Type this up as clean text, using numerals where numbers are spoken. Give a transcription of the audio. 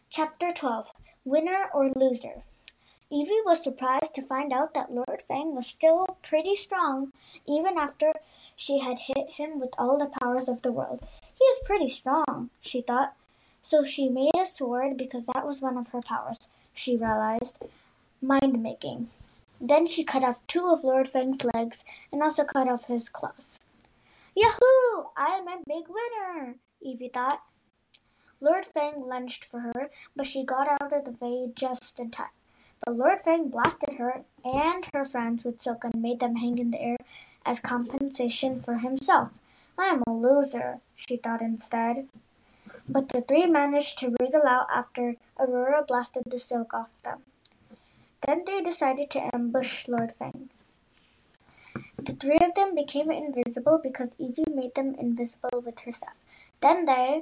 Chapter 12 Winner or Loser. Evie was surprised to find out that Lord Fang was still pretty strong, even after she had hit him with all the powers of the world. He is pretty strong, she thought. So she made a sword because that was one of her powers, she realized. Mind making. Then she cut off two of Lord Fang's legs and also cut off his claws. Yahoo! I'm a big winner, Evie thought. Lord Fang lunged for her, but she got out of the way just in time. But Lord Fang blasted her and her friends with silk and made them hang in the air as compensation for himself. I am a loser, she thought instead. But the three managed to wriggle out after Aurora blasted the silk off them. Then they decided to ambush Lord Fang. The three of them became invisible because Evie made them invisible with herself. Then they